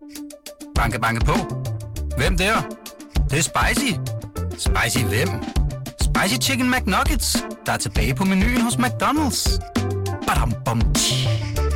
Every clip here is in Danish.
Banke, banke på. Hvem der? Det er spicy. Spicy hvem? Spicy Chicken McNuggets, der er tilbage på menuen hos McDonald's. Badum, bom, tji.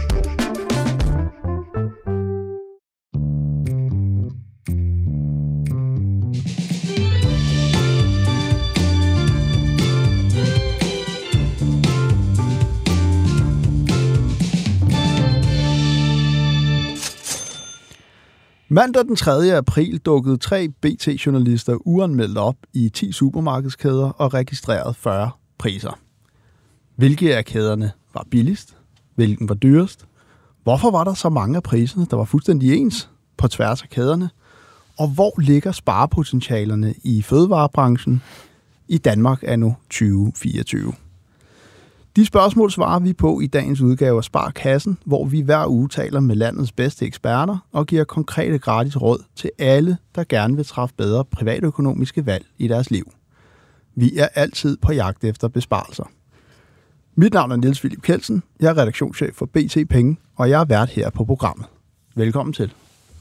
Mandag den 3. april dukkede 3 BT-journalister uanmeldt op i 10 supermarkedskæder og registrerede 40 priser. Hvilke af kæderne var billigst? Hvilken var dyrest? Hvorfor var der så mange af priserne, der var fuldstændig ens på tværs af kæderne? Og hvor ligger sparepotentialerne i fødevarebranchen i Danmark anno 2024? De spørgsmål svarer vi på i dagens udgave af Spar Kassen, hvor vi hver uge taler med landets bedste eksperter og giver konkrete gratis råd til alle, der gerne vil træffe bedre privatøkonomiske valg i deres liv. Vi er altid på jagt efter besparelser. Mit navn er Niels Philip Kjeldsen, jeg er redaktionschef for BT Penge, og jeg er vært her på programmet. Velkommen til.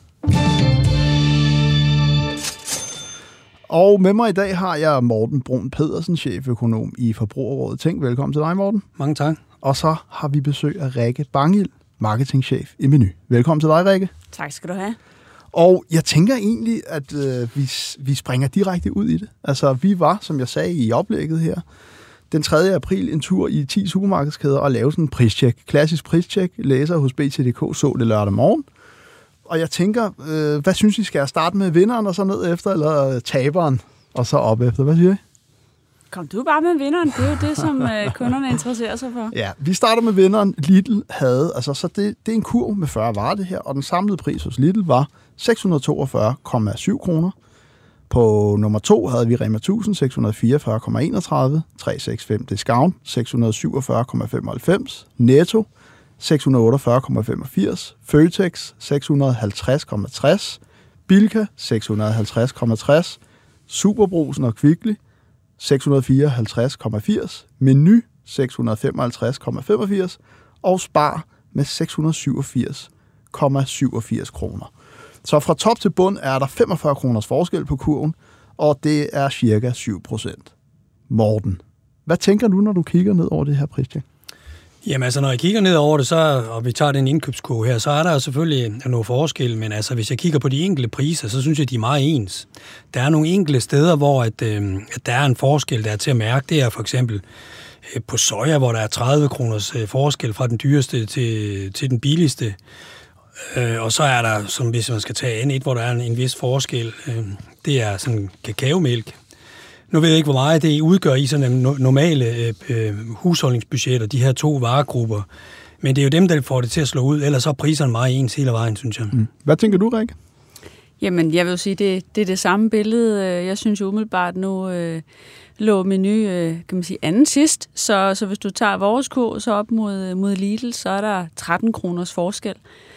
Og med mig i dag har jeg Morten Brun Pedersen, cheføkonom i Forbrugerrådet Tænk. Velkommen til dig, Morten. Mange tak. Og så har vi besøg af Rikke Bangild, marketingchef i Meny. Velkommen til dig, Rikke. Tak skal du have. Og jeg tænker egentlig, at vi springer direkte ud i det. Altså, vi var, som jeg sagde i oplægget her, den 3. april en tur i 10 supermarkedskæder og lave sådan en pristjek. Klassisk pristjek. Læser hos BT.dk så det lørdag morgen. Og jeg tænker, hvad synes I, skal jeg starte med vinderen og så ned efter, eller taberen og så op efter? Hvad siger I? Kom du bare med vinderen. Det er jo det, som kunderne interesserer sig for. Ja, vi starter med vinderen. Lidl havde, altså så det er en kurv med 40 varer det her, og den samlede pris hos Lidl var 642,7 kroner. På nummer 2 havde vi Rema 1000, 644,31, 365 Discount, 647,95, Netto, 648,85, Føtex 650,60, Bilka 650,60, Superbrugsen og Kvickly 654,80, Meny 655,85 og Spar med 687,87 kroner. Så fra top til bund er der 45 kroners forskel på kurven, og det er cirka 7%. Morten, hvad tænker du, når du kigger ned over det her pristjek? Jamen altså, når jeg kigger ned over det, og vi tager den indkøbskurve her, så er der selvfølgelig nogle forskel, men altså, hvis jeg kigger på de enkelte priser, så synes jeg, de er meget ens. Der er nogle enkelte steder, hvor at der er en forskel, der er til at mærke. Det er for eksempel på soja, hvor der er 30 kroners forskel fra den dyreste til den billigste. Og så er der, som hvis man skal tage N1, hvor der er en vis forskel, det er sådan kakaomælk. Nu ved jeg ikke, hvor meget det udgør i sådan normale husholdningsbudgetter, de her 2 varegrupper. Men det er jo dem, der får det til at slå ud, ellers så er priserne meget ens hele vejen, synes jeg. Hvad tænker du, Rikke? Jamen, jeg vil sige, det er det samme billede. Jeg synes umiddelbart nu lå Meny, kan man sige, anden sidst. Så hvis du tager vores kurs op mod Lidl, så er der 13 kroners forskel.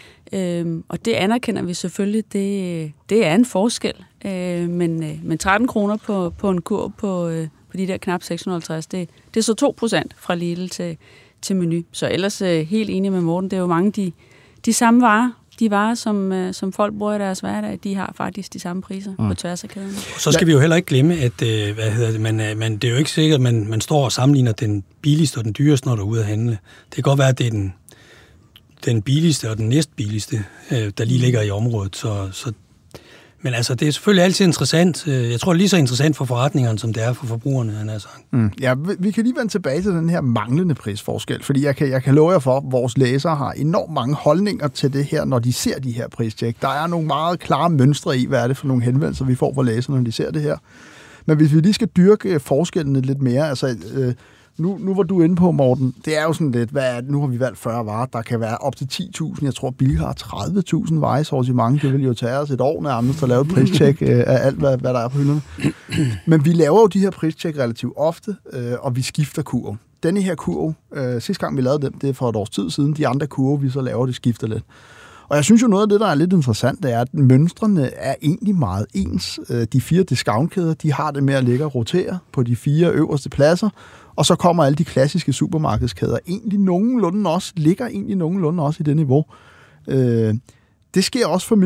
Og det anerkender vi selvfølgelig, det er en forskel. Men 13 kroner på en kurv på de der knap 650, det er så 2% fra Lidl til Meny. Så ellers helt enig med Morten, det er jo mange de samme varer. De varer, som folk bruger i deres hverdag, de har faktisk de samme priser på tværs af kæderne. Så skal vi jo heller ikke glemme, at men det er jo ikke sikkert, at man står og sammenligner den billigste og den dyreste, når du er ude at handle. Det kan godt være, at det er den billigste og den næstbilligste, der lige ligger i området. Men altså, det er selvfølgelig altid interessant. Jeg tror, det er lige så interessant for forretningerne, som det er for forbrugerne, han har sagt. Ja, vi kan lige vende tilbage til den her manglende prisforskel, fordi jeg kan love jer for, at vores læsere har enormt mange holdninger til det her, når de ser de her pristjek. Der er nogle meget klare mønstre i, hvad er det for nogle henvendelser, vi får fra læserne, når de ser det her. Men hvis vi lige skal dyrke forskellene lidt mere, altså... Nu var du inde på, Morten, det er jo sådan lidt, nu har vi valgt 40 varer, der kan være op til 10.000, jeg tror Bilka har 30.000 varer i sortiment, det vil jo tage os et år nærmest at lave et pristjek af alt, hvad der er på hylderne. Men vi laver jo de her pristjek relativt ofte, og vi skifter kurv. Denne her kurv, sidste gang vi lavede dem, det er for et års tid siden, de andre kurver, vi så laver, det skifter lidt. Og jeg synes jo, noget af det, der er lidt interessant, det er, at mønstrene er egentlig meget ens. De 4 discountkæder, de har det med at ligge og rotere på de 4 øverste pladser, og så kommer alle de klassiske supermarkedskæder ligger egentlig nogenlunde også i det niveau. Det sker også for Meny.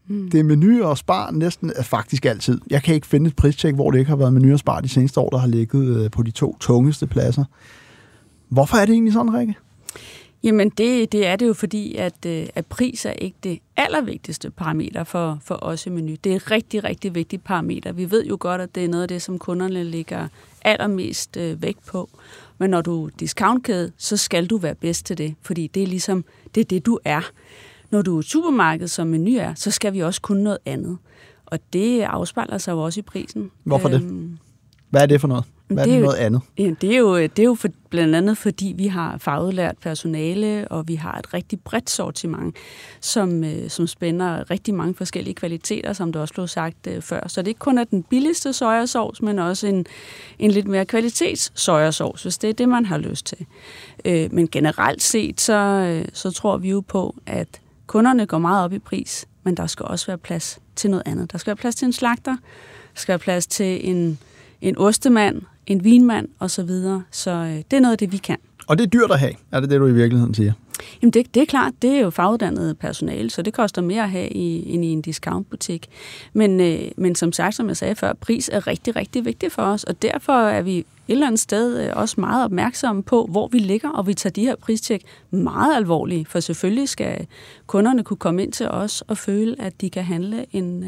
Det er Meny og Spar næsten faktisk altid. Jeg kan ikke finde et pristjek, hvor det ikke har været Meny og Spar de seneste år, der har ligget på de 2 tungeste pladser. Hvorfor er det egentlig sådan, Rikke? Jamen, det er det jo fordi, at pris er ikke det allervigtigste parameter for os i Meny. Det er et rigtig, rigtig vigtigt parameter. Vi ved jo godt, at det er noget af det, som kunderne lægger allermest vægt på. Men når du er discountkæde, så skal du være bedst til det, fordi det er ligesom, det er det, du er. Når du er et supermarked, som Meny er, så skal vi også kunne noget andet. Og det afspejler sig jo også i prisen. Hvorfor det? Hvad er det for noget? Hvad er det noget andet? Det er jo blandt andet, fordi vi har fagudlært personale, og vi har et rigtig bredt sortiment, som spænder rigtig mange forskellige kvaliteter, som det også blev sagt før. Så det ikke kun er den billigste sojasauce, men også en lidt mere kvalitets sojasauce, hvis det er det, man har lyst til. Men generelt set, så tror vi jo på, at kunderne går meget op i pris, men der skal også være plads til noget andet. Der skal være plads til en slagter, der skal være plads til en ostemand, en vinmand osv. Så det er noget af det, vi kan. Og det er dyrt at have, er det du i virkeligheden siger? Jamen det er klart, det er jo faguddannet personale, så det koster mere at have end i en discountbutik. Men som sagt, som jeg sagde før, pris er rigtig, rigtig vigtig for os, og derfor er vi et eller andet sted også meget opmærksomme på, hvor vi ligger, og vi tager de her pristjek meget alvorligt, for selvfølgelig skal kunderne kunne komme ind til os og føle, at de kan handle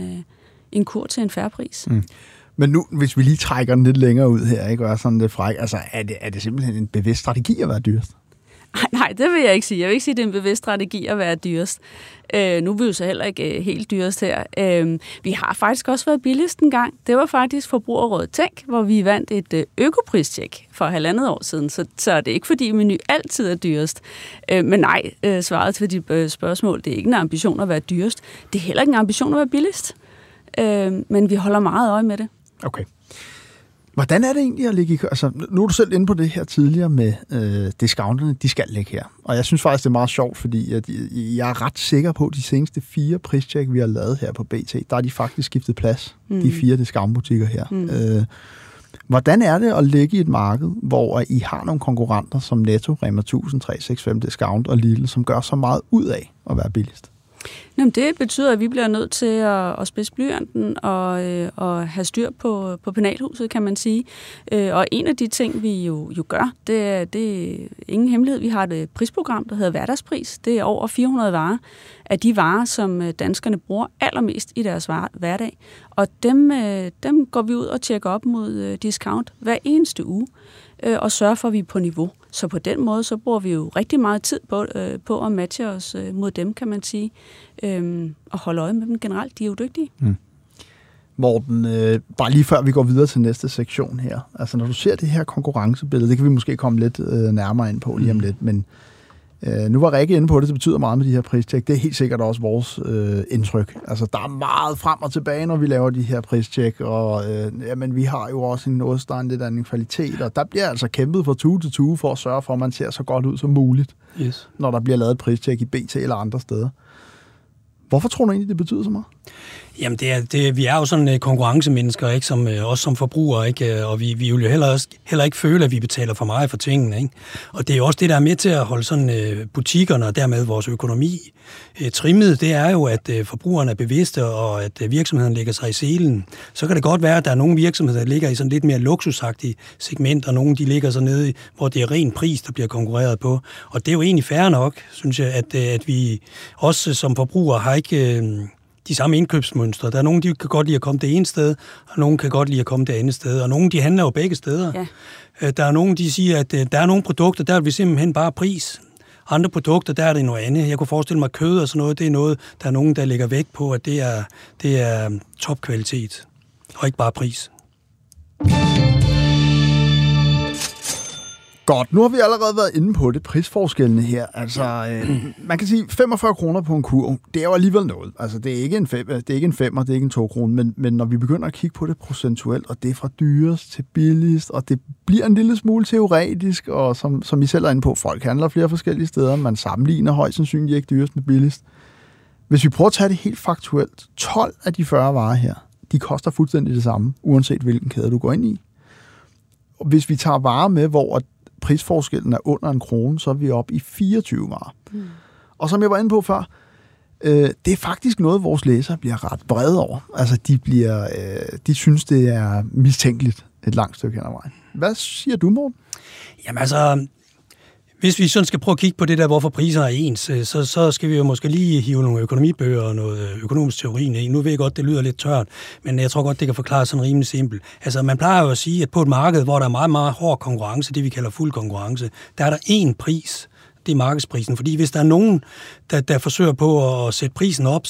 en kur til en fair pris. Mm. Men nu, hvis vi lige trækker den lidt længere ud her, ikke, og er sådan lidt fræk, altså er det simpelthen en bevidst strategi at være dyrest? Nej, det vil jeg ikke sige. Jeg vil ikke sige, at det er en bevidst strategi at være dyrest. Nu er vi jo så heller ikke helt dyrest her. Vi har faktisk også været billigst en gang. Det var faktisk Forbrugerrådet Tænk, hvor vi vandt et økopristjek for 1,5 år siden. Så det er ikke, fordi Meny altid er dyrest. Men nej, svaret til de spørgsmål, det er ikke en ambition at være dyrest. Det er heller ikke en ambition at være billigst. Men vi holder meget øje med det. Okay. Hvordan er det egentlig at ligge i... Altså, nu er du selv inde på det her tidligere med discounterne, de skal ligge her. Og jeg synes faktisk, det er meget sjovt, fordi jeg er ret sikker på, at de seneste 4 pristjek, vi har lavet her på BT, der er de faktisk skiftet plads, de 4 discountbutikker her. Hvordan er det at ligge i et marked, hvor I har nogle konkurrenter som Netto, Rema 1000, 365 Discount og Lidl, som gør så meget ud af at være billigst? Jamen, det betyder, at vi bliver nødt til at spidse blyanten og have styr på penalhuset, kan man sige. Og en af de ting, vi jo gør, det er ingen hemmelighed. Vi har et prisprogram, der hedder Hverdagspris. Det er over 400 varer af de varer, som danskerne bruger allermest i deres hverdag. Og dem går vi ud og tjekker op mod discount hver eneste uge og sørger for, at vi er på niveau. Så på den måde, så bruger vi jo rigtig meget tid på at matche os mod dem, kan man sige, og holde øje med dem generelt. De er jo dygtige. Morten, bare lige før vi går videre til næste sektion her. Altså, når du ser det her konkurrencebillede, det kan vi måske komme lidt nærmere ind på lige om lidt, men nu var Rikke inde på det betyder meget med de her pristjek. Det er helt sikkert også vores indtryk. Altså, der er meget frem og tilbage, når vi laver de her pristjek, og jamen, vi har jo også en ost, der er en lidt anden kvalitet, og der bliver altså kæmpet fra tue til tue for at sørge for, at man ser så godt ud som muligt, når der bliver lavet et pristjek i BT eller andre steder. Hvorfor tror du egentlig, det betyder så meget? Jamen, vi er jo sådan konkurrencemennesker, ikke, som også som forbrugere, ikke, og vi vil jo heller ikke føle, at vi betaler for meget for tingene, ikke. Og det er jo også det, der er med til at holde sådan butikkerne og dermed vores økonomi trimmet. Det er jo, at forbrugerne er bevidste, og at virksomheden lægger sig i selen. Så kan det godt være, at der er nogle virksomheder, der ligger i sådan lidt mere luksusagtige segment, og nogle de ligger så nede, hvor det er ren pris, der bliver konkurreret på. Og det er jo egentlig fair nok, synes jeg, at vi også som forbrugere har ikke de samme indkøbsmønstre. Der er nogen, de kan godt lide at komme det ene sted, og nogen kan godt lide at komme det andet sted, og nogen, de handler jo begge steder. Ja. Der er nogen, de siger, at der er nogle produkter, der er vi simpelthen bare pris. Andre produkter, der er det noget andet. Jeg kunne forestille mig, kød og sådan noget, det er noget, der er nogen, der lægger vægt på, at det er topkvalitet, og ikke bare pris. Godt, nu har vi allerede været inde på det, prisforskellene her. Altså, man kan sige 45 kroner på en kurv, det er jo alligevel noget. Altså, det er ikke en 5, det er ikke en 5, det er ikke en 2 kroner, men når vi begynder at kigge på det procentuelt, og det er fra dyrest til billigst, og det bliver en lille smule teoretisk, og som I selv er inde på, folk handler flere forskellige steder, man sammenligner højst sandsynligt ikke dyrest med billigst. Hvis vi prøver at tage det helt faktuelt, 12 af de 40 varer her, de koster fuldstændig det samme, uanset hvilken kæde du går ind i. Og hvis vi tager varer med, hvor prisforskellen er under 1 krone, så er vi oppe i 24 varer. Og som jeg var inde på før, Det er faktisk noget, vores læsere bliver ret brede over. Altså, de synes, det er mistænkeligt et langt stykke hen ad vejen. Hvad siger du, Morten? Jamen altså, hvis vi sådan skal prøve at kigge på det der, hvorfor priser er ens, så skal vi jo måske lige hive nogle økonomibøger og noget økonomisk teori ind. Nu ved jeg godt, det lyder lidt tørt, men jeg tror godt, det kan forklare sådan rimelig simpelt. Altså, man plejer jo at sige, at på et marked, hvor der er meget, meget hård konkurrence, det vi kalder fuld konkurrence, der er der én pris. Det er markedsprisen. Fordi hvis der er nogen, der forsøger på at sætte prisen op,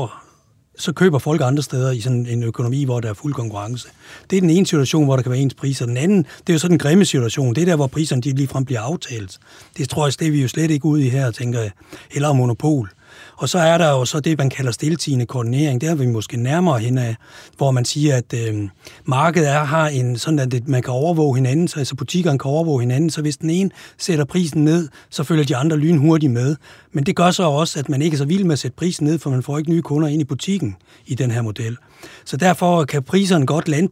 så køber folk andre steder i sådan en økonomi, hvor der er fuld konkurrence. Det er den ene situation, hvor der kan være ens priser. Den anden, det er jo sådan en grimme situation. Det er der, hvor priserne de ligefrem bliver aftalt. Det tror jeg, det er vi jo slet ikke ude i her, tænker jeg. Eller monopol. Og så er der jo så det, man kalder stiltiende koordinering. Der er vi måske nærmere hen af, hvor man siger, at markedet har en sådan, at man kan overvåge hinanden, så altså butikkerne kan overvåge hinanden, så hvis den ene sætter prisen ned, så følger de andre lynhurtigt med. Men det gør så også, at man ikke er så vild med at sætte prisen ned, for man får ikke nye kunder ind i butikken i den her model. Så derfor kan priserne godt lande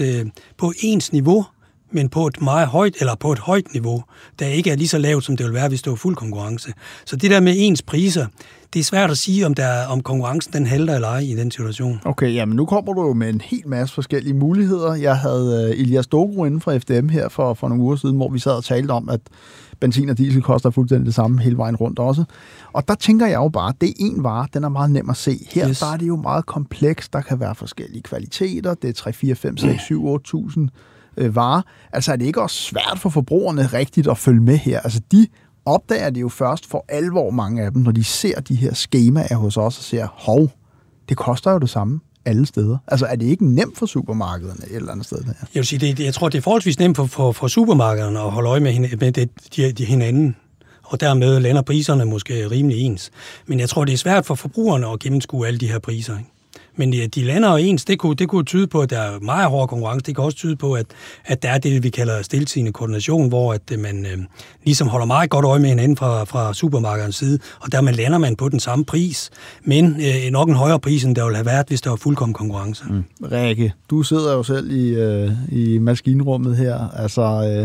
på ens niveau, men på et meget højt, eller på et højt niveau, der ikke er lige så lavt, som det vil være, hvis det var fuld konkurrence. Så det der med ens priser, det er svært at sige, om konkurrencen den halter eller ej i den situation. Okay, jamen nu kommer du jo med en hel masse forskellige muligheder. Jeg havde Elias Dogro inden fra FDM her for nogle uger siden, hvor vi sad og talte om, at benzin og diesel koster fuldstændig det samme hele vejen rundt også. Og der tænker jeg jo bare, at det er en vare, den er meget nem at se. Her der er det jo meget komplekst, der kan være forskellige kvaliteter, det er 3, 4, 5, 6, 7, 8.000 varer. Altså er det ikke også svært for forbrugerne rigtigt at følge med her? Altså de opdager det jo først for alvor, mange af dem, når de ser de her skemaer hos os og ser, hov, det koster jo det samme alle steder. Altså er det ikke nemt for supermarkederne et eller andet sted? Der? Jeg vil sige, jeg tror, det er forholdsvis nemt for supermarkederne at holde øje med hinanden, og dermed lander priserne måske rimelig ens. Men jeg tror, det er svært for forbrugerne at gennemskue alle de her priser, ikke? Men de lander jo ens. Det kunne tyde på, at der er meget hård konkurrence. Det kan også tyde på, at der er det, vi kalder stiltiende koordination, hvor at man ligesom holder meget godt øje med hinanden fra supermarkedens side, og der lander man på den samme pris, men nok en højere pris, end der ville have været, hvis der var fuldkommen konkurrence. Rikke, du sidder jo selv i maskinrummet her. Altså,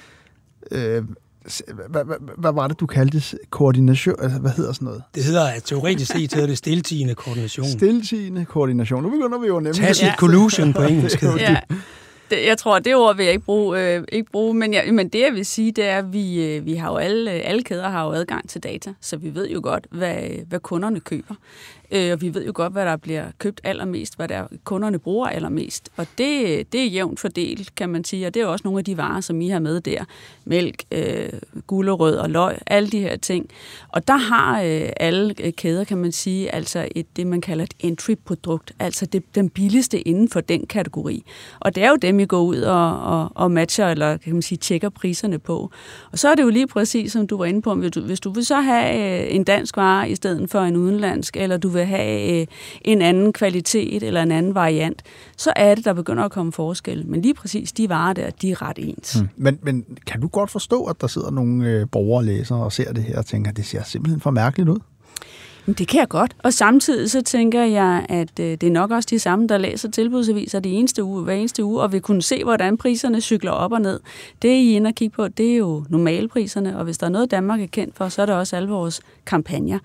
hvad var det, du kaldte koordination? Altså, hvad hedder sådan noget? Det hedder, teoretisk set hedder det stiltiende koordination. Stiltiende koordination. Nu begynder vi jo nemlig... Tacit collusion på engelsk. Ja. Jeg tror, det ord vil jeg ikke bruge, men det jeg vil sige, det er, at vi har jo alle kæder har jo adgang til data, så vi ved jo godt, hvad kunderne køber. Og vi ved jo godt, hvad der bliver købt allermest, hvad der kunderne bruger allermest. Og det er jævnt fordelt, kan man sige, og det er også nogle af de varer, som I har med der. Mælk, gulerød og løg, alle de her ting. Og der har alle kæder, kan man sige, altså det, man kalder et entry-produkt, altså den billigste inden for den kategori. Og det er jo dem, I går ud og matcher, eller kan man sige, tjekker priserne på. Og så er det jo lige præcis, som du var inde på, hvis du vil så have en dansk vare i stedet for en udenlandsk, eller du vil have en anden kvalitet eller en anden variant, så er det, der begynder at komme forskel. Men lige præcis de varer der, de er ret ens. Men kan du godt forstå, at der sidder nogle borgere og læsere og ser det her og tænker, at det ser simpelthen for mærkeligt ud? Det kan jeg godt. Og samtidig så tænker jeg, at det er nok også de samme, der læser tilbudsaviser hver eneste uge, og vil kunne se, hvordan priserne cykler op og ned. Det, I er inde og kigge på, det er jo normalpriserne, og hvis der er noget, Danmark er kendt for, så er det også alle vores kampagner.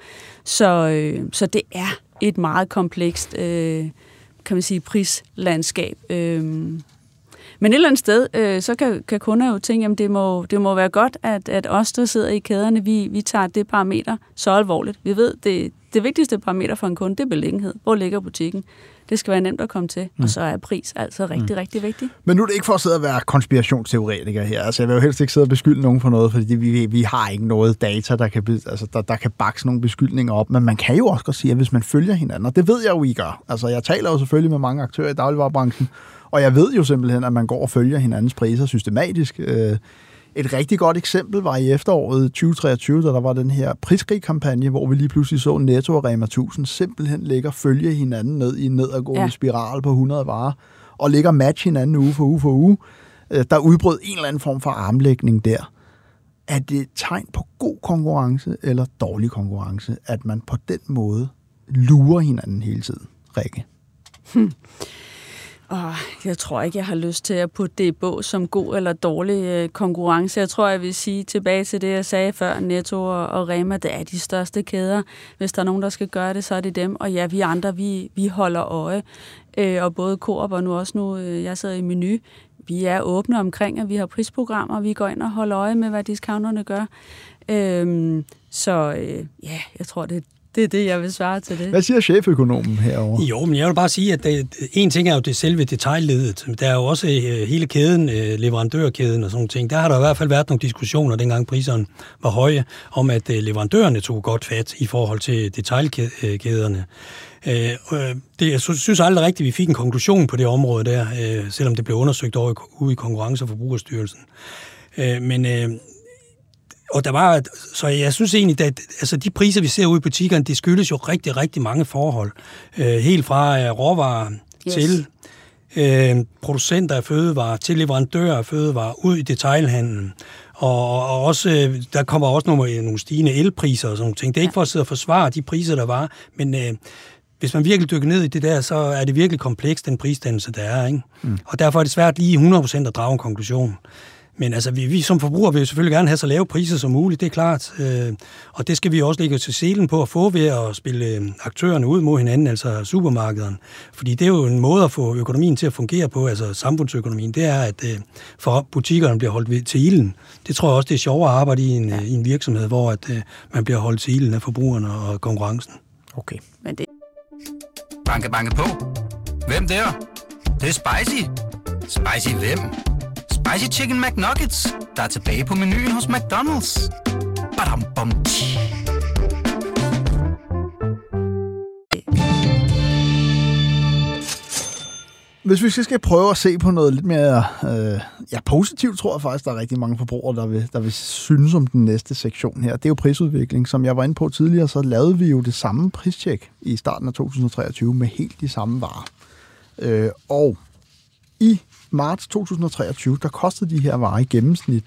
Så det er et meget komplekst, kan man sige, prislandskab. Men et eller andet sted, så kan kunder jo tænke, at det må være godt, at os, der sidder i kæderne, vi tager det parameter så alvorligt. Vi ved, det vigtigste parameter for en kunde, det er beliggenhed. Hvor ligger butikken? Det skal være nemt at komme til, og så er pris altså rigtig, rigtig vigtigt. Men nu er det ikke for at sidde og være konspirationsteoretiker her. Altså, jeg vil jo helst ikke sidde og beskylde nogen for noget, fordi vi har ikke noget data, der kan bakse nogle beskyldninger op. Men man kan jo også godt sige, at hvis man følger hinanden, og det ved jeg jo, I gør. Altså, jeg taler jo selvfølgelig med mange aktører i dagligvarebranchen, og jeg ved jo simpelthen, at man går og følger hinandens priser systematisk. Et rigtig godt eksempel var i efteråret 2023, da der var den her priskrig-kampagne, hvor vi lige pludselig så Netto og Rema 1000 simpelthen ligger og følge hinanden ned i en nedadgående spiral på 100 varer, og ligger match hinanden uge for uge. Der udbrød en eller anden form for armlægning der. Er det et tegn på god konkurrence eller dårlig konkurrence, at man på den måde lurer hinanden hele tiden, Rikke? Jeg tror ikke, jeg har lyst til at putte det i bås som god eller dårlig konkurrence. Jeg tror, jeg vil sige tilbage til det, jeg sagde før, Netto og Rema, det er de største kæder. Hvis der er nogen, der skal gøre det, så er det dem. Og ja, vi andre, vi holder øje. Og både Coop og nu, jeg sidder i Meny, vi er åbne omkring, at vi har prisprogrammer, og vi går ind og holder øje med, hvad discounterne gør. Jeg tror, det er det, jeg vil svare til det. Hvad siger cheføkonomen herovre? Jo, men jeg vil bare sige, at en ting er jo det selve detailledet. Der er jo også hele kæden, leverandørkæden og sådan nogle ting. Der har der i hvert fald været nogle diskussioner, dengang priserne var høje, om at leverandørerne tog godt fat i forhold til detailkæderne. Jeg synes aldrig rigtigt, at vi fik en konklusion på det område der, selvom det blev undersøgt ude i Konkurrence- og Forbrugerstyrelsen. Så jeg synes egentlig, at de priser, vi ser ude i butikkerne, det skyldes jo rigtig, rigtig mange forhold. Helt fra råvarer til producenter af fødevarer, til leverandører af fødevarer, ud i detailhandlen. Og også, der kommer også nogle stigende elpriser og sådan nogle ting. Det er ikke for at sidde og forsvare de priser, der var, men hvis man virkelig dykker ned i det der, så er det virkelig komplekst, den prisdannelse, der er. Ikke? Og derfor er det svært lige 100% at drage en konklusion. Men altså, vi som forbrugere vil jo selvfølgelig gerne have så lave priser som muligt, det er klart. Og det skal vi også lægge til selen på at få ved at spille aktørerne ud mod hinanden, altså supermarkederne. Fordi det er jo en måde at få økonomien til at fungere på, altså samfundsøkonomien, det er, at for butikkerne bliver holdt til ilden. Det tror jeg også, det er sjovere at arbejde i en virksomhed, hvor at, man bliver holdt til ilden af forbrugerne og konkurrencen. Okay. Men det... Banke, banke på. Hvem der? Det er spicy. Spicy hvem? Spicy Chicken McNuggets, der er tilbage på menuen hos McDonald's. Badum, bom, tji. Hvis vi skal prøve at se på noget lidt mere positivt, tror jeg faktisk, der er rigtig mange forbrugere, der vil synes om den næste sektion her. Det er jo prisudvikling. Som jeg var inde på tidligere, så lavede vi jo det samme pristjek i starten af 2023 med helt de samme varer. Og i marts 2023, der kostede de her varer i gennemsnit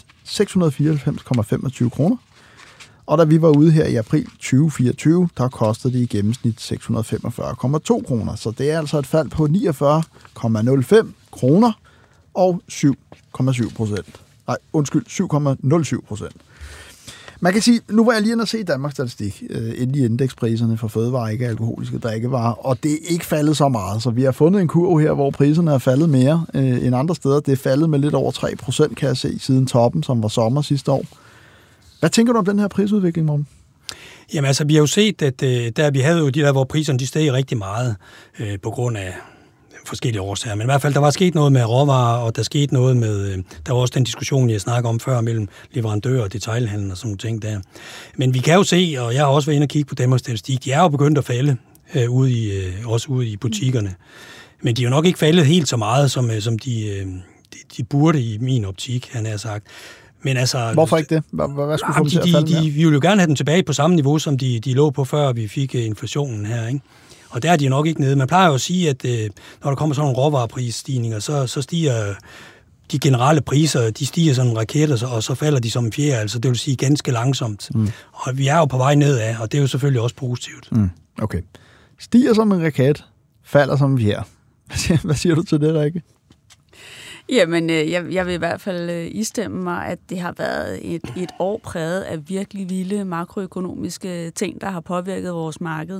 694,25 kroner. Og da vi var ude her i april 2024, der kostede de i gennemsnit 645,2 kroner. Så det er altså et fald på 49,05 kroner og 7,07%. Nej, undskyld, 7,07%. Man kan sige, nu var jeg lige inde og se Danmarks Statistik, inden i indekspriserne for fødevarer, ikke alkoholiske drikkevarer, og det er ikke faldet så meget. Så vi har fundet en kurve her, hvor priserne er faldet mere end andre steder. Det er faldet med lidt over 3%, kan jeg se, siden toppen, som var sommer sidste år. Hvad tænker du om den her prisudvikling, Morten? Jamen altså, vi har jo set, at vi havde jo de der, hvor priserne de steg rigtig meget på grund af forskellige årsager. Men i hvert fald, der var sket noget med råvarer, og der skete noget med... Der var også den diskussion, jeg snakkede om før, mellem leverandører og detailhandel og sådan nogle ting der. Men vi kan jo se, og jeg har også været inde og kigge på Danmarks Statistik, de er jo begyndt at falde også ude i butikkerne. Men de er jo nok ikke faldet helt så meget, som de burde i min optik, han har sagt. Men altså, hvorfor ikke det? Hvad skulle få dem til at falde mere? Vi ville jo gerne have dem tilbage på samme niveau, som de lå på, før vi fik inflationen her, ikke? Og der er de jo nok ikke nede. Man plejer jo at sige, at når der kommer sådan nogle råvareprisstigninger, så stiger de generelle priser, de stiger som en raket, og så falder de som en fjer, altså det vil sige ganske langsomt. Og vi er jo på vej nedad, og det er jo selvfølgelig også positivt. Okay. Stiger som en raket, falder som en fjer. Hvad siger du til det, Rikke? Jamen, jeg vil i hvert fald istemme mig, at det har været et år præget af virkelig vilde makroøkonomiske ting, der har påvirket vores marked.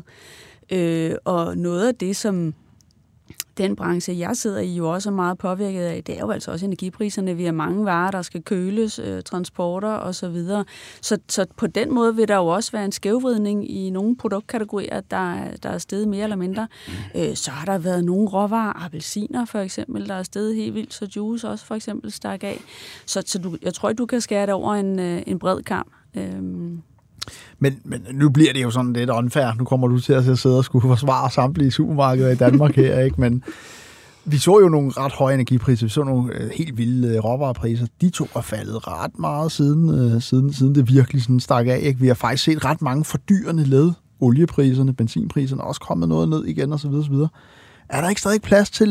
Og noget af det, som den branche, jeg sidder i, jo også er meget påvirket af, det er jo altså også energipriserne. Vi har mange varer, der skal køles, transporter osv. Så på den måde vil der jo også være en skævvridning i nogle produktkategorier, der er steget mere eller mindre. Så har der været nogle råvarer, appelsiner for eksempel, der er steget helt vildt, så juice også for eksempel stak af. Så jeg tror ikke, du kan skære det over en bred kam. Men nu bliver det jo sådan lidt unfair. Nu kommer du til at sidde og skulle forsvare samtlige supermarkeder i Danmark her, ikke? Men vi så jo nogle ret høje energipriser. Vi så nogle helt vilde råvarepriser. De to er faldet ret meget siden det virkelig sådan stak af, ikke? Vi har faktisk set ret mange fordyrende led. Oliepriserne, benzinpriserne er også kommet noget ned igen osv. Er der ikke stadig plads til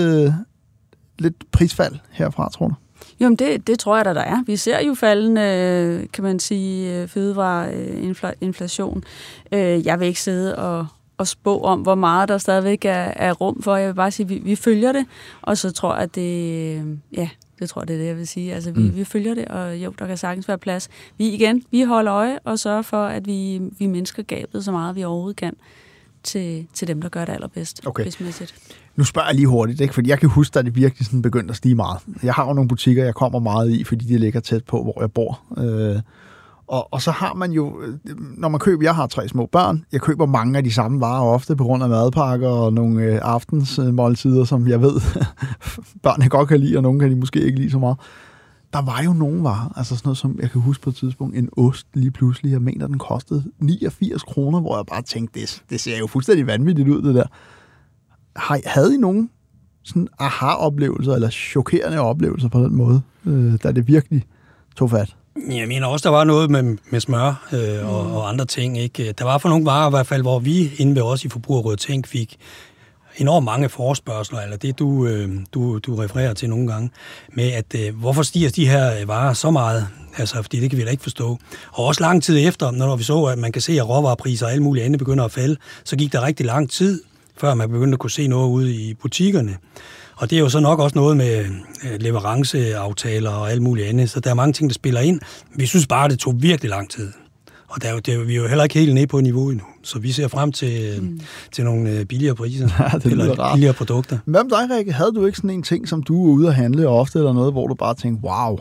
lidt prisfald herfra, tror du? Jo, det tror jeg, der er. Vi ser jo faldende, kan man sige, fødevareinflation. Jeg vil ikke sidde at spå om, hvor meget der stadigvæk er rum for. Jeg vil bare sige, at vi følger det, og så tror jeg, at det tror jeg, det er det, jeg vil sige. Altså, vi følger det, og jo, der kan sagtens være plads. Vi holder øje og sørger for, at vi mindsker gabet så meget, vi overhovedet kan til dem, der gør det allerbedst. Okay. Prismæssigt. Nu spørger jeg lige hurtigt, ikke? Fordi jeg kan huske, at det virkelig sådan begyndte at stige meget. Jeg har jo nogle butikker, jeg kommer meget i, fordi de ligger tæt på, hvor jeg bor. Og så har man jo, når man køber, jeg har 3 små børn, jeg køber mange af de samme varer ofte på grund af madpakker og nogle aftensmåltider, som jeg ved, børnene godt kan lide, og nogle kan de måske ikke lide så meget. Der var jo nogle varer, altså sådan noget som, jeg kan huske på et tidspunkt, en ost lige pludselig, jeg mener, den kostede 89 kroner, hvor jeg bare tænkte, det ser jo fuldstændig vanvittigt ud, det der. Havde I nogen sådan aha-oplevelser, eller chokerende oplevelser på den måde, da det virkelig tog fat? Jeg mener også, der var noget med smør og andre ting. Ikke? Der var for nogle varer i hvert fald, hvor vi inde ved os i Forbrugerrådet Tænk fik enormt mange forespørgsler, eller det du refererer til nogle gange, med at hvorfor stiger de her varer så meget? Altså, fordi det kan vi da ikke forstå. Og også lang tid efter, når vi så, at man kan se, at råvarepriser og alle mulige andre begynder at falde, så gik der rigtig lang tid, før man begyndte at kunne se noget ude i butikkerne. Og det er jo så nok også noget med leveranceaftaler og alt muligt andet, så der er mange ting, der spiller ind. Vi synes bare, det tog virkelig lang tid. Og vi er jo heller ikke helt nede på niveau endnu, så vi ser frem til nogle billigere priser, eller billigere produkter. Hvad med dig, Rikke? Havde du ikke sådan en ting, som du er ude at handle ofte, eller noget, hvor du bare tænkte, wow?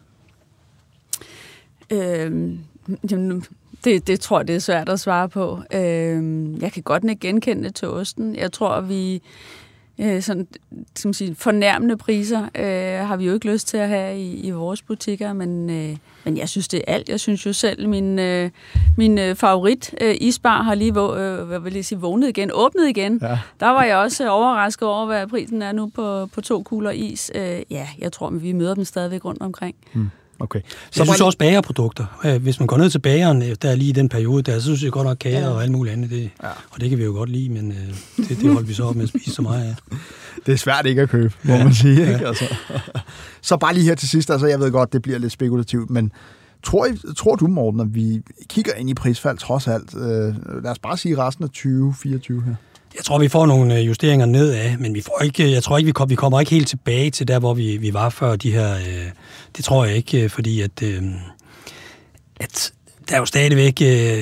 Det tror jeg, det er svært at svare på. Jeg kan godt ikke genkende det til osten. Jeg tror, vi sådan, som siger, fornærmende priser har vi jo ikke lyst til at have i vores butikker, men jeg synes, det er alt. Jeg synes jo selv, min favorit isbar har lige vågnet igen, åbnet igen. Ja. Der var jeg også overrasket over, hvad prisen er nu på 2 kugler is. Jeg tror, vi møder dem stadigvæk rundt omkring. Okay. Så jeg synes også bagerprodukter. Hvis man går ned til bageren, der lige i den periode, der så synes jeg godt nok kager og alt muligt andet. Og det kan vi jo godt lide, men det holdt vi så op med at spise så meget af. Det er svært ikke at købe, må man sige. Ikke? Altså. Så bare lige her til sidst, altså jeg ved godt, det bliver lidt spekulativt, men tror du, Morten, at vi kigger ind i prisfald trods alt? Lad os bare sige resten af 2024 her. Jeg tror, vi får nogle justeringer nedad, men jeg tror ikke, vi kommer ikke helt tilbage til der, hvor vi var før de her. Det tror jeg ikke, fordi at der er jo stadigvæk,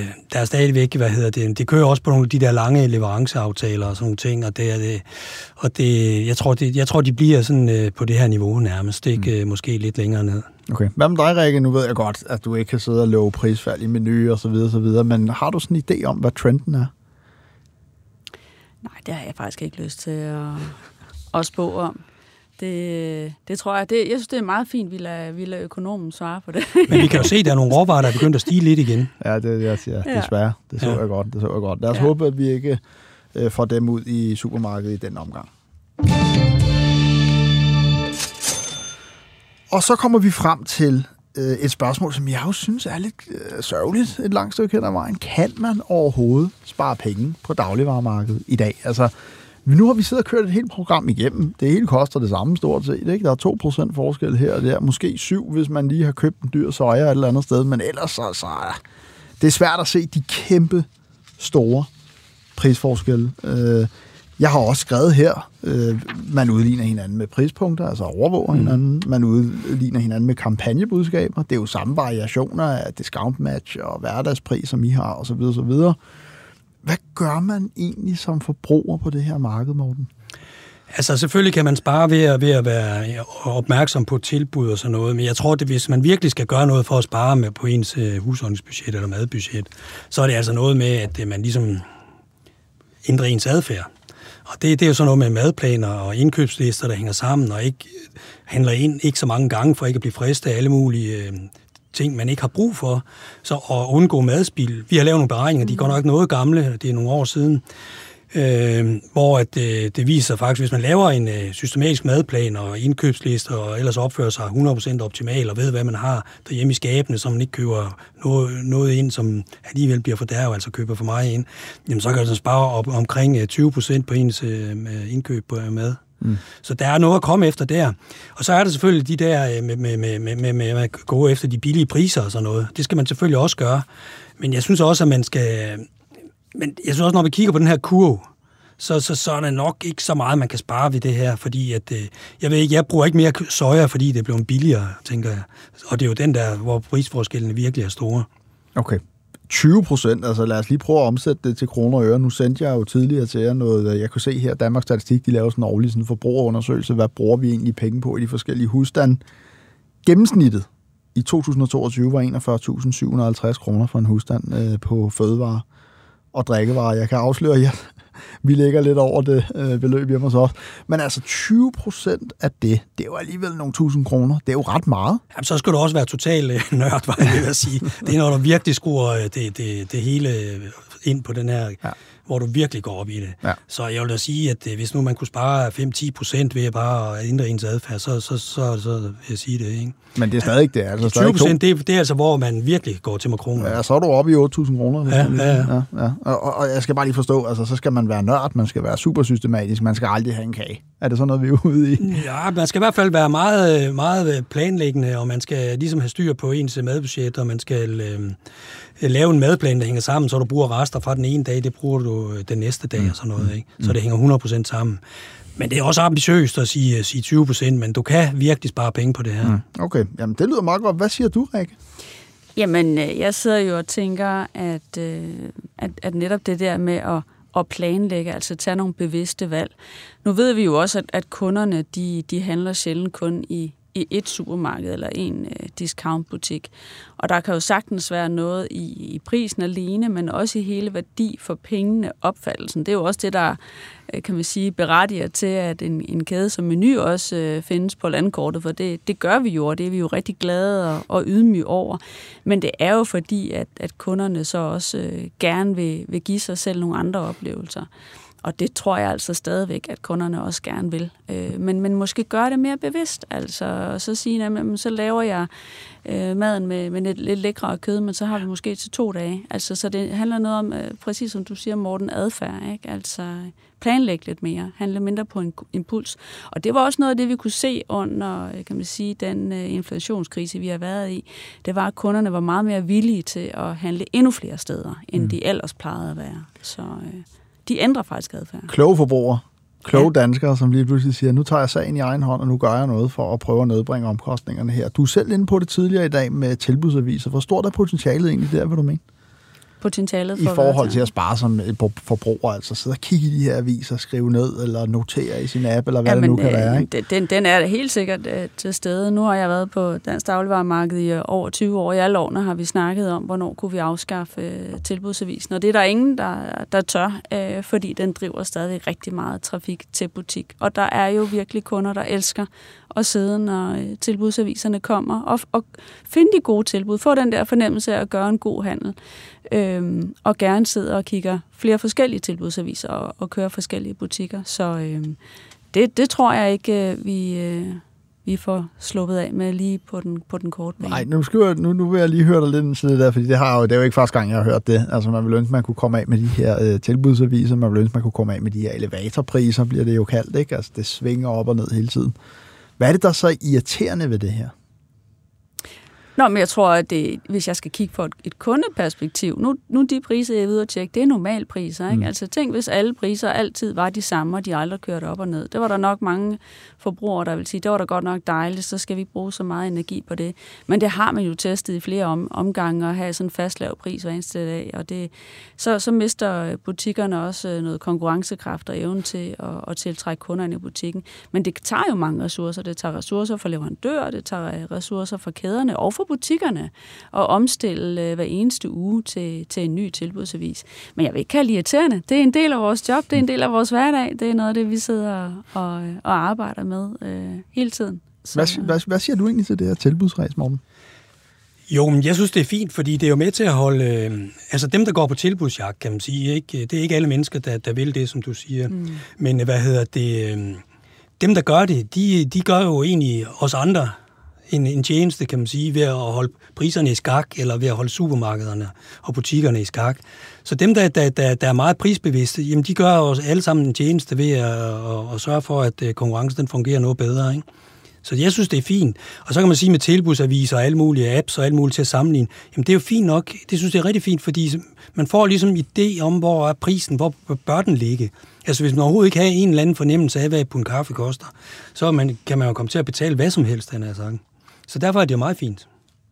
det kører også på nogle af de der lange leveranceaftaler og sådan nogle ting, og jeg tror, de bliver sådan på det her niveau nærmest, ikke måske lidt længere ned. Okay. Hvad med dig, Rikke? Nu ved jeg godt, at du ikke kan sidde og love prisfald i Meny og så videre, men har du sådan en idé om, hvad trenden er? Nej, det har jeg faktisk ikke lyst til at spå om. Det tror jeg. Jeg synes, det er meget fint, vi lader økonomen svare på det. Men vi kan jo se, at der er nogle råvarer, der er begyndt at stige lidt igen. Ja, desværre. Det så jeg godt. Lad os håbe, at vi ikke får dem ud i supermarkedet i den omgang. Og så kommer vi frem til et spørgsmål, som jeg jo synes er lidt sørgeligt et langt stykke hen ad vejen. Kan man overhovedet spare penge på dagligvaremarkedet i dag? Altså, nu har vi siddet og kørt et helt program igennem. Det hele koster det samme stort set, ikke? Der er 2% forskel her og der. Måske 7, hvis man lige har købt en dyr soja et eller andet sted. Men ellers så det er svært at se de kæmpe store prisforskelle. Jeg har også skrevet her, man udligner hinanden med prispunkter, altså overvåger hinanden. Man udligner hinanden med kampagnebudskaber. Det er jo samme variationer af discount match og hverdagspris, som I har, osv. osv. Hvad gør man egentlig som forbruger på det her marked, Morten? Altså selvfølgelig kan man spare ved at være opmærksom på tilbud og sådan noget, men jeg tror, at hvis man virkelig skal gøre noget for at spare med på ens husholdningsbudget eller madbudget, så er det altså noget med, at man ligesom ændrer ens adfærd. Og det er jo sådan noget med madplaner og indkøbslister, der hænger sammen og ikke handler ind ikke så mange gange for ikke at blive fristet af alle mulige ting, man ikke har brug for, så at undgå madspild. Vi har lavet nogle beregninger, de er godt nok noget gamle, det er nogle år siden, hvor det viser faktisk, hvis man laver en systematisk madplan og indkøbslister og ellers opfører sig 100% optimal og ved, hvad man har derhjemme i skabene, så man ikke køber noget ind, som alligevel bliver fordærvet, altså køber for meget ind, jamen så kan man spare omkring 20% på ens indkøb på mad. Så der er noget at komme efter der. Og så er der selvfølgelig de der med at gå efter de billige priser og sådan noget. Det skal man selvfølgelig også gøre. Men jeg synes også, at man skal Men jeg synes også, når vi kigger på den her kurve, så er det nok ikke så meget, man kan spare ved det her, fordi at, jeg bruger ikke mere soja, fordi det er blevet billigere, tænker jeg. Og det er jo den der, hvor prisforskellene virkelig er store. Okay. 20%, altså lad os lige prøve at omsætte det til kroner og øre. Nu sendte jeg jo tidligere til jer noget, jeg kunne se her, Danmarks Statistik, de laver sådan en årlig forbrugerundersøgelse. Hvad bruger vi egentlig penge på i de forskellige husstande? Gennemsnittet i 2022 var 41.750 kroner for en husstand på fødevarer og drikkevarer. Jeg kan afsløre jer, vi ligger lidt over det beløb hjemme hos os. Men altså 20% af det er jo alligevel nogle 1.000 kroner. Det er jo ret meget. Jamen, så skal du også være total nørd, var jeg ved at sige. Det er, når du virkelig skruer det hele ind på den her, hvor du virkelig går op i det. Ja. Så jeg vil da sige, at hvis nu man kunne spare 5-10% ved bare at ændre ens adfærd, så vil jeg sige det, ikke? Men det er stadig det. Altså 20%, det er altså, hvor man virkelig går til makroner. Ja, så er du oppe i 8.000 kroner. Ja. Og jeg skal bare lige forstå, altså så skal man være nørd, man skal være super systematisk, man skal aldrig have en kage. Er det sådan noget, vi er ude i? Ja, man skal i hvert fald være meget, meget planlæggende, og man skal ligesom have styr på ens madbudget, og man skal lave en madplan, der hænger sammen, så du bruger rester fra den ene dag, det bruger du den næste dag og sådan noget, ikke? Så det hænger 100% sammen. Men det er også ambitiøst at sige 20%, men du kan virkelig spare penge på det her. Okay, jamen det lyder meget godt. Hvad siger du, Rikke? Jamen, jeg sidder jo og tænker, at netop det der med at planlægge, altså tage nogle bevidste valg. Nu ved vi jo også, at kunderne, de handler sjældent kun i et supermarked eller en discountbutik. Og der kan jo sagtens være noget i prisen alene, men også i hele værdi for pengene, opfattelsen. Det er jo også det, der kan man sige, berettiger til, at en kæde som Meny også findes på landkortet, for det gør vi jo, og det er vi jo rigtig glade og ydmyge over. Men det er jo fordi, at kunderne så også gerne vil give sig selv nogle andre oplevelser. Og det tror jeg altså stadigvæk, at kunderne også gerne vil. Men måske gøre det mere bevidst. Altså, og så sige, at så laver jeg maden med lidt lækre kød, men så har vi måske til 2 dage. Altså, så det handler noget om, præcis som du siger, Morten, adfærd. Ikke? Altså planlægge lidt mere, handle mindre på en impuls. Og det var også noget af det, vi kunne se under, kan man sige, den inflationskrise, vi har været i. Det var, at kunderne var meget mere villige til at handle endnu flere steder, end de ellers plejede at være. Så de ændrer faktisk adfærd. Kloge forbrugere, kloge danskere, som lige pludselig siger, nu tager jeg sagen i egen hånd, og nu gør jeg noget for at prøve at nedbringe omkostningerne her. Du er selv inde på det tidligere i dag med tilbudsaviser. Hvor stort er potentialet egentlig der, vil du mene? Potentialet for i forhold til at spare som forbruger, altså sidde og kigge i de her aviser, skrive ned eller notere i sin app, eller hvad det nu kan være, ikke? Den er helt sikkert til stede. Nu har jeg været på Dansk Dagligvaremarked i over 20 år. I alle årene har vi snakket om, hvornår kunne vi afskaffe tilbudsavisen, og det er der ingen, der tør, fordi den driver stadig rigtig meget trafik til butik. Og der er jo virkelig kunder, der elsker at sidde, når tilbudsaviserne kommer, og finde de gode tilbud. Få den der fornemmelse af at gøre en god handel. Og gerne sidder og kigger flere forskellige tilbudsaviser og kører forskellige butikker. Så det tror jeg ikke, vi får sluppet af med lige på den korte bane. Nej, nu vil jeg lige høre dig lidt til det der, fordi det er jo ikke første gang, jeg har hørt det. Altså man vil ønske, man kunne komme af med de her tilbudsaviser, man vil ønske, man kunne komme af med de her elevatorpriser, bliver det jo kaldt, ikke? Altså det svinger op og ned hele tiden. Hvad er det, der er så irriterende ved det her? Nå, men jeg tror, at hvis jeg skal kigge på et kundeperspektiv, nu de priser, jeg er ude at tjekke, det er normalpriser, ikke? Altså tænk, hvis alle priser altid var de samme, og de aldrig kørte op og ned. Det var der nok mange forbrugere, der vil sige, det var da godt nok dejligt, så skal vi ikke bruge så meget energi på det. Men det har man jo testet i flere omgange, at have sådan en fast lav pris hver eneste dag, og så mister butikkerne også noget konkurrencekraft og evnen til at tiltrække kunderne i butikken. Men det tager jo mange ressourcer. Det tager ressourcer for leverandører, det tager ressourcer for kæderne og for butikkerne og omstille hver eneste uge til en ny tilbudsavis. Men jeg vil ikke kalde det irriterende. Det er en del af vores job, det er en del af vores hverdag. Det er noget af det, vi sidder og arbejder med hele tiden. Hvad siger du egentlig til det her tilbudsræs, Morten? Jo, men jeg synes, det er fint, fordi det er jo med til at holde... altså dem, der går på tilbudsjagt, kan man sige, ikke? Det er ikke alle mennesker, der vil det, som du siger. Men dem, der gør det, de gør jo egentlig os andre en tjeneste, kan man sige, ved at holde priserne i skak, eller ved at holde supermarkederne og butikkerne i skak. Så dem, der er meget prisbevidste, jamen de gør os alle sammen en tjeneste ved at sørge for, at konkurrencen den fungerer noget bedre, ikke? Så jeg synes, det er fint. Og så kan man sige med tilbudsaviser og alle mulige apps og alt muligt til at sammenligne. Jamen, det er jo fint nok. Det synes jeg er rigtig fint, fordi man får ligesom en idé om, hvor er prisen, hvor bør den ligge. Altså, hvis man overhovedet ikke har en eller anden fornemmelse af, hvad en kaffe koster, så kan man jo komme til at betale hvad som helst, den her sang. Så derfor er det jo meget fint.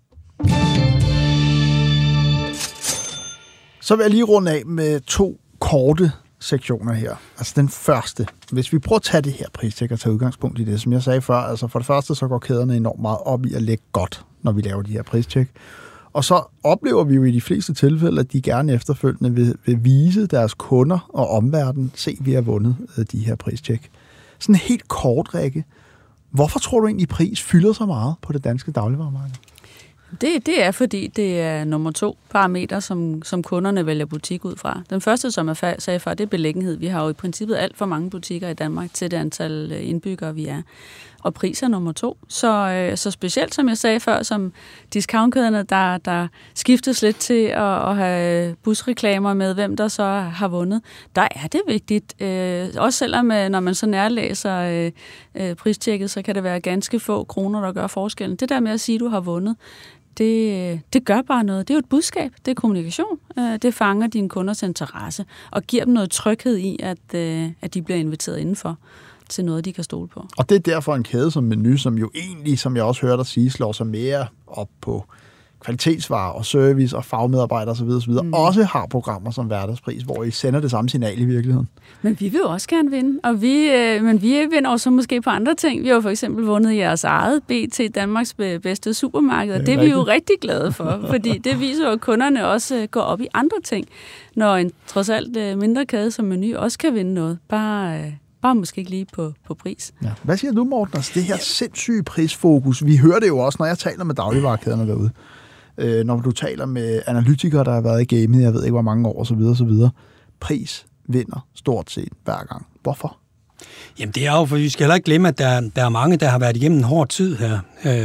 Så vil jeg lige runde af med 2 korte sektioner her. Altså den første. Hvis vi prøver at tage det her pristjek og tage udgangspunkt i det, som jeg sagde før, altså for det første, så går kæderne enormt meget op i at lægge godt, når vi laver de her pristjek. Og så oplever vi jo i de fleste tilfælde, at de gerne efterfølgende vil vise deres kunder og omverdenen, se, vi har vundet de her pristjek. Sådan en helt kort, Rikke. Hvorfor tror du egentlig, pris fylder så meget på det danske dagligvaremarked? Det er, fordi det er nummer 2 parameter, som kunderne vælger butik ud fra. Den første, som jeg sagde før, det er beliggenhed. Vi har jo i princippet alt for mange butikker i Danmark til det antal indbyggere, vi er. Og pris er nummer 2. Så specielt, som jeg sagde før, som discountkæderne, der skiftes lidt til at have busreklamer med, hvem der så har vundet, der er det vigtigt. Også selvom, når man så nærlæser pristjekket, så kan det være ganske få kroner, der gør forskellen. Det der med at sige, at du har vundet, det gør bare noget. Det er jo et budskab. Det er kommunikation. Det fanger dine kunders interesse og giver dem noget tryghed i, at de bliver inviteret indenfor til noget, de kan stole på. Og det er derfor en kæde som Meny, som jo egentlig, som jeg også hørte dig sige, slår sig mere op på kvalitetsvarer og service og fagmedarbejdere osv., også har programmer som Hverdagspris, hvor I sender det samme signal i virkeligheden. Men vi vil jo også gerne vinde, og men vi vinder også måske på andre ting. Vi har jo for eksempel vundet jeres eget BT, Danmarks bedste supermarked, og det er vi jo rigtig glade for, fordi det viser jo, at kunderne også går op i andre ting, når en trods alt mindre kæde som Meny også kan vinde noget. Bare måske ikke lige på pris. Ja. Hvad siger du, Morten? Altså, det her sindssyge prisfokus, vi hører det jo også, når jeg taler med dagligvarekæderne derude. Når du taler med analytikere, der har været i gamet, jeg ved ikke hvor mange år, osv. Pris vinder stort set hver gang. Hvorfor? Jamen det er jo, for vi skal heller ikke glemme, at der er mange, der har været igennem en hård tid her.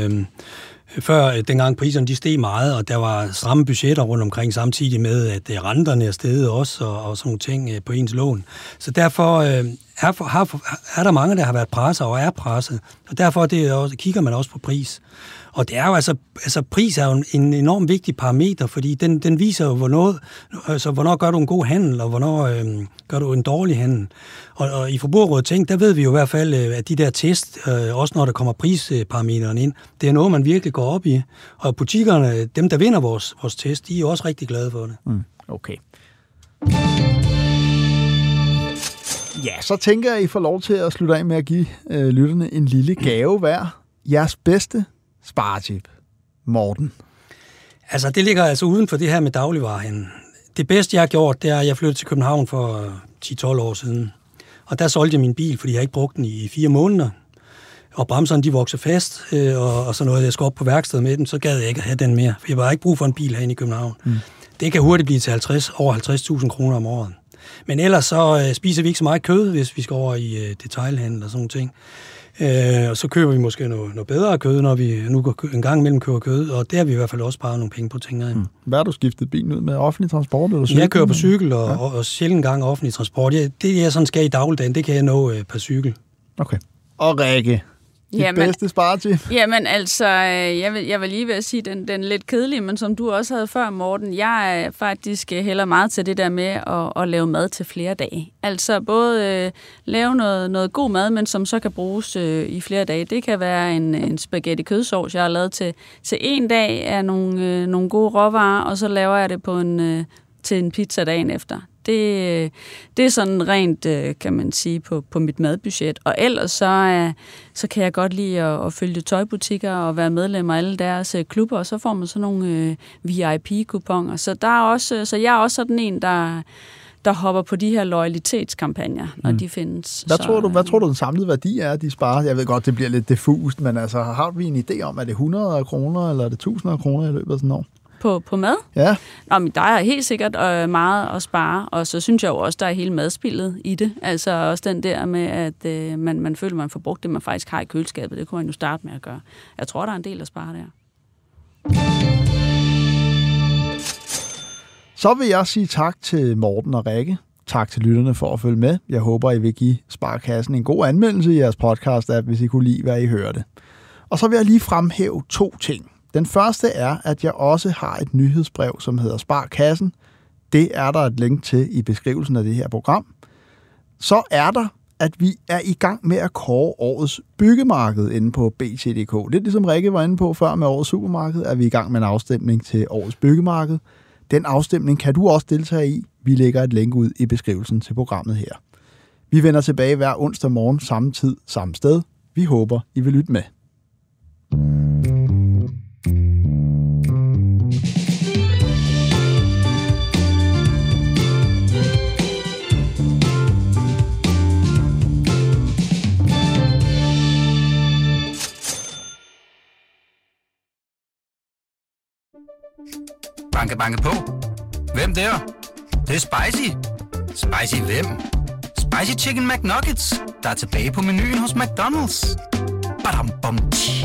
Før dengang priserne de steg meget, og der var stramme budgetter rundt omkring, samtidig med, at renterne er steget også, og sådan nogle ting på ens lån. Så derfor er der mange, der har været presset og er presset, og derfor kigger man også på pris. Og det er jo altså pris er jo en enormt vigtig parameter, fordi den viser jo, hvornår gør du en god handel, og hvornår gør du en dårlig handel. Og i Forbrugerrådet Tænk, der ved vi jo i hvert fald, at de der test, også når der kommer prisparameterne ind, det er noget, man virkelig går op i. Og butikkerne, dem der vinder vores test, de er jo også rigtig glade for det. Okay. Ja, så tænker jeg, I får lov til at slutte af med at give lytterne en lille gave hver. Jeres bedste sparetip, Morten. Altså, det ligger altså uden for det her med dagligvarehandel. Det bedste, jeg har gjort, det er, at jeg flyttede til København for 10-12 år siden. Og der solgte jeg min bil, fordi jeg ikke brugte den i 4 måneder. Og bremserne, de voksede fast, og så noget, jeg skulle op på værkstedet med den, så gad jeg ikke at have den mere. For jeg var ikke brug for en bil herinde i København. Det kan hurtigt blive til over 50.000 kroner om året. Men ellers så spiser vi ikke så meget kød, hvis vi skal over i detailhandel og sådan nogle ting. Og så køber vi måske noget bedre kød, når vi nu en gang imellem køber kød, og der har vi i hvert fald også sparet nogle penge på, tænker jeg. Hvad har du skiftet bilen ud med? Offentlig transport eller cykel? Jeg kører på cykel, og sjældent gang offentlig transport. Det jeg sådan skal i dagligdagen, det kan jeg nå på cykel. Okay. Og Rikke, bedste sparetip? Jamen altså, jeg vil lige ved at sige, den lidt kedelige, men som du også havde før, Morten, jeg er faktisk hælder meget til det der med at lave mad til flere dage. Altså både lave noget god mad, men som så kan bruges i flere dage. Det kan være en spaghetti kødsovs, jeg har lavet til en dag af nogle gode råvarer, og så laver jeg det til en pizza dagen efter. Det er sådan rent, kan man sige, på mit madbudget. Og ellers så kan jeg godt lide at følge tøjbutikker og være medlem af alle deres klubber, og så får man sådan nogle VIP-kuponer. Så jeg er også sådan en, der hopper på de her loyalitetskampagner, når de findes. Hvad tror du den samlede værdi er, de sparer? Jeg ved godt, det bliver lidt diffust, men altså, har vi en idé om, er det 100 kroner, eller er det 1000 kroner i løbet af sådan et år? På mad? Ja. Nå, men der er helt sikkert meget at spare, og så synes jeg jo også, der er hele madspillet i det. Altså også den der med, at man føler, man får brugt det, man faktisk har i køleskabet. Det kunne man jo starte med at gøre. Jeg tror, der er en del at spare der. Så vil jeg sige tak til Morten og Rikke, Tak til lytterne for at følge med. Jeg håber, I vil give Sparekassen en god anmeldelse i jeres podcast-app, hvis I kunne lide, hvad I hørte. Og så vil jeg lige fremhæve 2 ting. Den første er, at jeg også har et nyhedsbrev, som hedder Sparekassen. Det er der et link til i beskrivelsen af det her program. Så er der, at vi er i gang med at kåre årets byggemarked inde på BT.dk. Lidt ligesom Rikke var inde på før med årets supermarked, er vi i gang med en afstemning til årets byggemarked. Den afstemning kan du også deltage i. Vi lægger et link ud i beskrivelsen til programmet her. Vi vender tilbage hver onsdag morgen, samme tid, samme sted. Vi håber, I vil lytte med. Banke, banke på. Hvem der? Det er spicy. Spicy hvem? Spicy Chicken McNuggets, der er tilbage på menuen hos McDonald's. Badum, bom, tji.